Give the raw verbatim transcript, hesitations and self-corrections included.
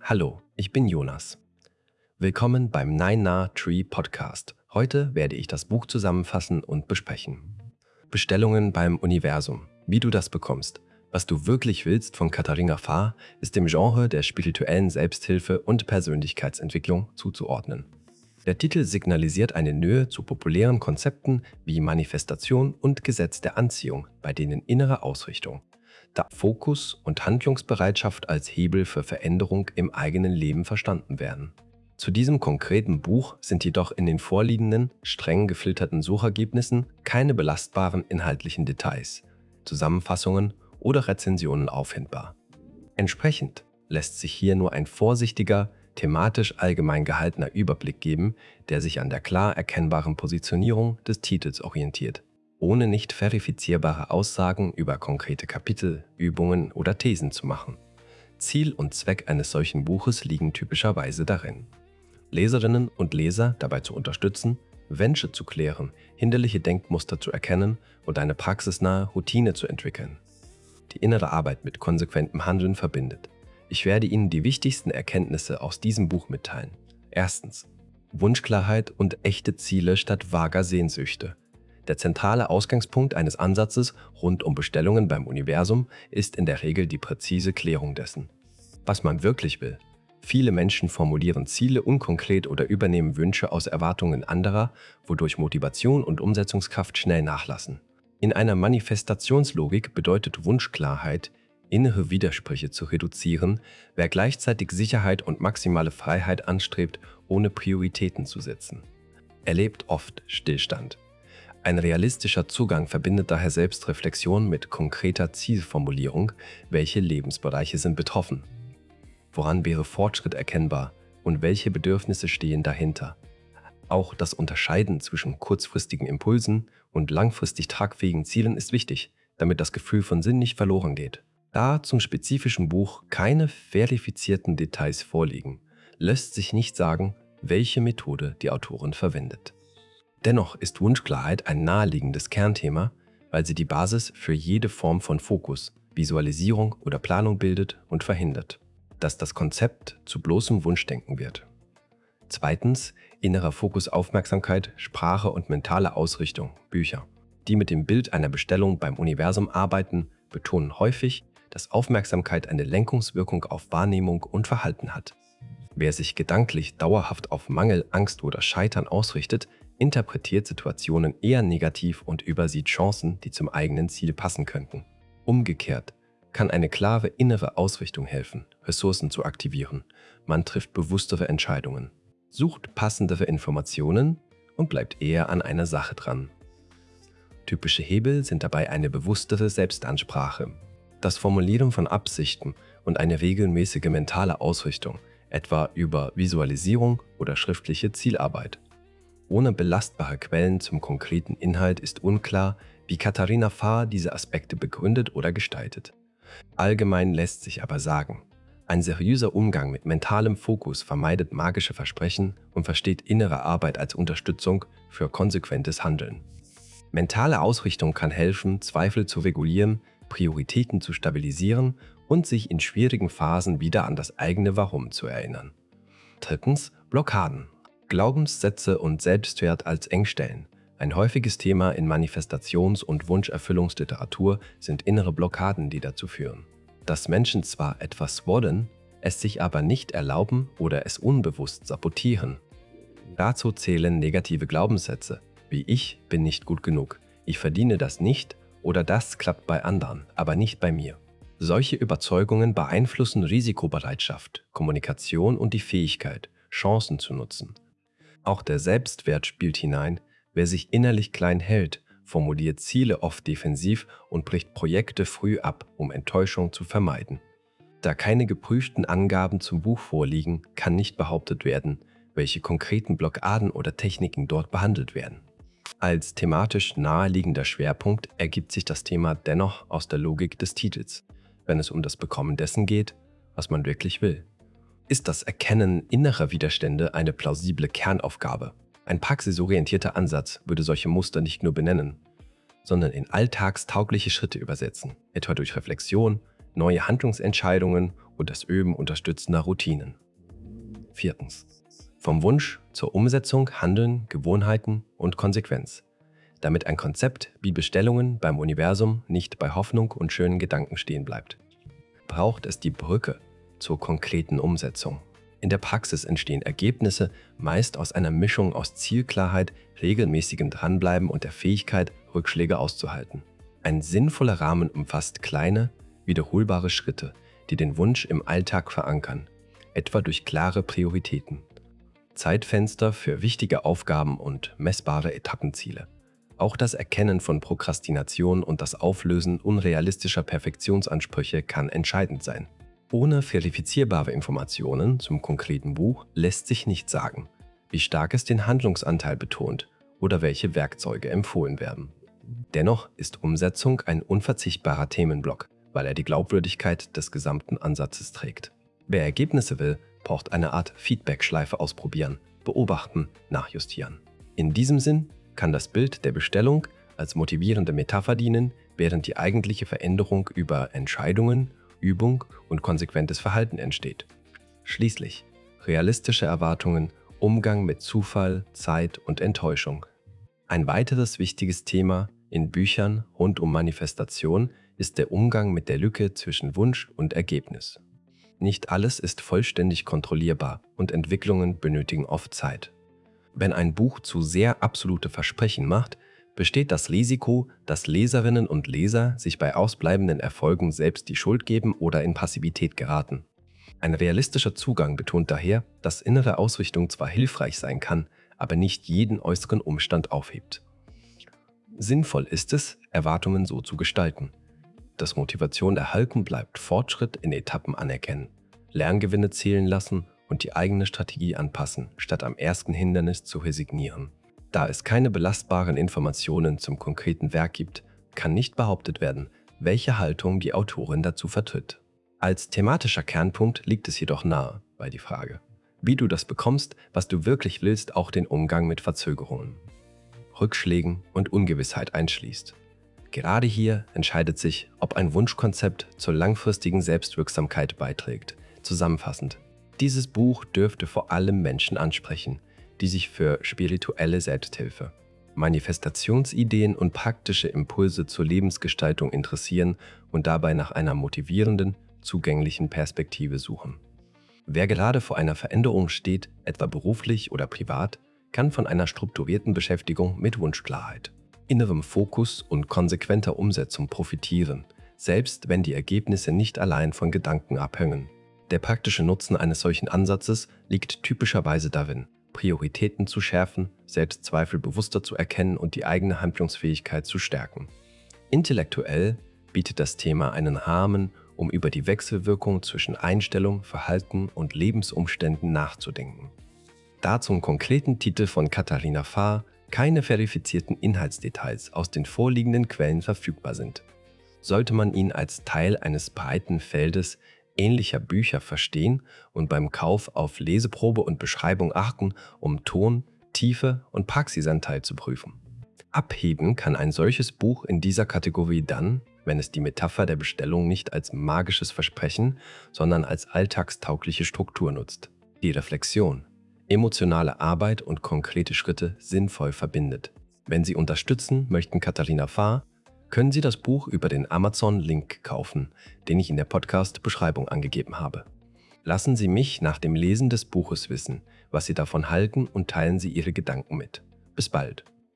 Hallo, ich bin Jonas. Willkommen beim Nine Na Tree Podcast. Heute werde ich das Buch zusammenfassen und besprechen. Bestellungen beim Universum. Wie du das bekommst. Was du wirklich willst von Katharina Fahr ist dem Genre der spirituellen Selbsthilfe und Persönlichkeitsentwicklung zuzuordnen. Der Titel signalisiert eine Nähe zu populären Konzepten wie Manifestation und Gesetz der Anziehung, bei denen innere Ausrichtung, da Fokus und Handlungsbereitschaft als Hebel für Veränderung im eigenen Leben verstanden werden. Zu diesem konkreten Buch sind jedoch in den vorliegenden, streng gefilterten Suchergebnissen keine belastbaren inhaltlichen Details, Zusammenfassungen oder Rezensionen auffindbar. Entsprechend lässt sich hier nur ein vorsichtiger, thematisch allgemein gehaltener Überblick geben, der sich an der klar erkennbaren Positionierung des Titels orientiert, ohne nicht verifizierbare Aussagen über konkrete Kapitel, Übungen oder Thesen zu machen. Ziel und Zweck eines solchen Buches liegen typischerweise darin, Leserinnen und Leser dabei zu unterstützen, Wünsche zu klären, hinderliche Denkmuster zu erkennen und eine praxisnahe Routine zu entwickeln, die innere Arbeit mit konsequentem Handeln verbindet. Ich werde Ihnen die wichtigsten Erkenntnisse aus diesem Buch mitteilen. Erstens. Wunschklarheit und echte Ziele statt vager Sehnsüchte. Der zentrale Ausgangspunkt eines Ansatzes rund um Bestellungen beim Universum ist in der Regel die präzise Klärung dessen, was man wirklich will. Viele Menschen formulieren Ziele unkonkret oder übernehmen Wünsche aus Erwartungen anderer, wodurch Motivation und Umsetzungskraft schnell nachlassen. In einer Manifestationslogik bedeutet Wunschklarheit, innere Widersprüche zu reduzieren, wer gleichzeitig Sicherheit und maximale Freiheit anstrebt, ohne Prioritäten zu setzen. Erlebt oft Stillstand. Ein realistischer Zugang verbindet daher Selbstreflexion mit konkreter Zielformulierung, welche Lebensbereiche sind betroffen. Woran wäre Fortschritt erkennbar und welche Bedürfnisse stehen dahinter? Auch das Unterscheiden zwischen kurzfristigen Impulsen und langfristig tragfähigen Zielen ist wichtig, damit das Gefühl von Sinn nicht verloren geht. Da zum spezifischen Buch keine verifizierten Details vorliegen, lässt sich nicht sagen, welche Methode die Autorin verwendet. Dennoch ist Wunschklarheit ein naheliegendes Kernthema, weil sie die Basis für jede Form von Fokus, Visualisierung oder Planung bildet und verhindert, dass das Konzept zu bloßem Wunschdenken wird. Zweitens, innerer Fokus, Aufmerksamkeit, Sprache und mentale Ausrichtung, Bücher. Die mit dem Bild einer Bestellung beim Universum arbeiten, betonen häufig, dass Aufmerksamkeit eine Lenkungswirkung auf Wahrnehmung und Verhalten hat. Wer sich gedanklich dauerhaft auf Mangel, Angst oder Scheitern ausrichtet, interpretiert Situationen eher negativ und übersieht Chancen, die zum eigenen Ziel passen könnten. Umgekehrt kann eine klare innere Ausrichtung helfen, Ressourcen zu aktivieren. Man trifft bewusstere Entscheidungen, sucht passendere Informationen und bleibt eher an einer Sache dran. Typische Hebel sind dabei eine bewusstere Selbstansprache, das Formulieren von Absichten und eine regelmäßige mentale Ausrichtung, etwa über Visualisierung oder schriftliche Zielarbeit. Ohne belastbare Quellen zum konkreten Inhalt ist unklar, wie Katharina Fahr diese Aspekte begründet oder gestaltet. Allgemein lässt sich aber sagen, ein seriöser Umgang mit mentalem Fokus vermeidet magische Versprechen und versteht innere Arbeit als Unterstützung für konsequentes Handeln. Mentale Ausrichtung kann helfen, Zweifel zu regulieren, Prioritäten zu stabilisieren und sich in schwierigen Phasen wieder an das eigene Warum zu erinnern. Drittens, Blockaden. Glaubenssätze und Selbstwert als Engstellen. Ein häufiges Thema in Manifestations- und Wunscherfüllungsliteratur sind innere Blockaden, die dazu führen, dass Menschen zwar etwas wollen, es sich aber nicht erlauben oder es unbewusst sabotieren. Dazu zählen negative Glaubenssätze, wie ich bin nicht gut genug, ich verdiene das nicht oder das klappt bei anderen, aber nicht bei mir. Solche Überzeugungen beeinflussen Risikobereitschaft, Kommunikation und die Fähigkeit, Chancen zu nutzen. Auch der Selbstwert spielt hinein. Wer sich innerlich klein hält, formuliert Ziele oft defensiv und bricht Projekte früh ab, um Enttäuschung zu vermeiden. Da keine geprüften Angaben zum Buch vorliegen, kann nicht behauptet werden, welche konkreten Blockaden oder Techniken dort behandelt werden. Als thematisch naheliegender Schwerpunkt ergibt sich das Thema dennoch aus der Logik des Titels, wenn es um das Bekommen dessen geht, was man wirklich will. Ist das Erkennen innerer Widerstände eine plausible Kernaufgabe? Ein praxisorientierter Ansatz würde solche Muster nicht nur benennen, sondern in alltagstaugliche Schritte übersetzen, etwa durch Reflexion, neue Handlungsentscheidungen und das Üben unterstützender Routinen. Viertens. Vom Wunsch zur Umsetzung, Handeln, Gewohnheiten und Konsequenz. Damit ein Konzept wie Bestellungen beim Universum nicht bei Hoffnung und schönen Gedanken stehen bleibt, braucht es die Brücke zur konkreten Umsetzung. In der Praxis entstehen Ergebnisse meist aus einer Mischung aus Zielklarheit, regelmäßigem Dranbleiben und der Fähigkeit, Rückschläge auszuhalten. Ein sinnvoller Rahmen umfasst kleine, wiederholbare Schritte, die den Wunsch im Alltag verankern, etwa durch klare Prioritäten, Zeitfenster für wichtige Aufgaben und messbare Etappenziele. Auch das Erkennen von Prokrastination und das Auflösen unrealistischer Perfektionsansprüche kann entscheidend sein. Ohne verifizierbare Informationen zum konkreten Buch lässt sich nicht sagen, wie stark es den Handlungsanteil betont oder welche Werkzeuge empfohlen werden. Dennoch ist Umsetzung ein unverzichtbarer Themenblock, weil er die Glaubwürdigkeit des gesamten Ansatzes trägt. Wer Ergebnisse will, braucht eine Art Feedback-Schleife ausprobieren, beobachten, nachjustieren. In diesem Sinn kann das Bild der Bestellung als motivierende Metapher dienen, während die eigentliche Veränderung über Entscheidungen, Übung und konsequentes Verhalten entsteht. Schließlich realistische Erwartungen, Umgang mit Zufall, Zeit und Enttäuschung. Ein weiteres wichtiges Thema in Büchern rund um Manifestation ist der Umgang mit der Lücke zwischen Wunsch und Ergebnis. Nicht alles ist vollständig kontrollierbar und Entwicklungen benötigen oft Zeit. Wenn ein Buch zu sehr absolute Versprechen macht, besteht das Risiko, dass Leserinnen und Leser sich bei ausbleibenden Erfolgen selbst die Schuld geben oder in Passivität geraten. Ein realistischer Zugang betont daher, dass innere Ausrichtung zwar hilfreich sein kann, aber nicht jeden äußeren Umstand aufhebt. Sinnvoll ist es, Erwartungen so zu gestalten, dass Motivation erhalten bleibt, Fortschritt in Etappen anerkennen, Lerngewinne zählen lassen und die eigene Strategie anpassen, statt am ersten Hindernis zu resignieren. Da es keine belastbaren Informationen zum konkreten Werk gibt, kann nicht behauptet werden, welche Haltung die Autorin dazu vertritt. Als thematischer Kernpunkt liegt es jedoch nahe bei die Frage, wie du das bekommst, was du wirklich willst, auch den Umgang mit Verzögerungen, Rückschlägen und Ungewissheit einschließt. Gerade hier entscheidet sich, ob ein Wunschkonzept zur langfristigen Selbstwirksamkeit beiträgt. Zusammenfassend, dieses Buch dürfte vor allem Menschen ansprechen, die sich für spirituelle Selbsthilfe, Manifestationsideen und praktische Impulse zur Lebensgestaltung interessieren und dabei nach einer motivierenden, zugänglichen Perspektive suchen. Wer gerade vor einer Veränderung steht, etwa beruflich oder privat, kann von einer strukturierten Beschäftigung mit Wunschklarheit, innerem Fokus und konsequenter Umsetzung profitieren, selbst wenn die Ergebnisse nicht allein von Gedanken abhängen. Der praktische Nutzen eines solchen Ansatzes liegt typischerweise darin, Prioritäten zu schärfen, Selbstzweifel bewusster zu erkennen und die eigene Handlungsfähigkeit zu stärken. Intellektuell bietet das Thema einen Rahmen, um über die Wechselwirkung zwischen Einstellung, Verhalten und Lebensumständen nachzudenken. Da zum konkreten Titel von Katharina Fahr keine verifizierten Inhaltsdetails aus den vorliegenden Quellen verfügbar sind, sollte man ihn als Teil eines breiten Feldes ähnlicher Bücher verstehen und beim Kauf auf Leseprobe und Beschreibung achten, um Ton, Tiefe und Praxisanteil zu prüfen. Abheben kann ein solches Buch in dieser Kategorie dann, wenn es die Metapher der Bestellung nicht als magisches Versprechen, sondern als alltagstaugliche Struktur nutzt, die Reflexion, emotionale Arbeit und konkrete Schritte sinnvoll verbindet. Wenn Sie unterstützen möchten Katharina Fahr, können Sie das Buch über den Amazon-Link kaufen, den ich in der Podcast-Beschreibung angegeben habe. Lassen Sie mich nach dem Lesen des Buches wissen, was Sie davon halten und teilen Sie Ihre Gedanken mit. Bis bald!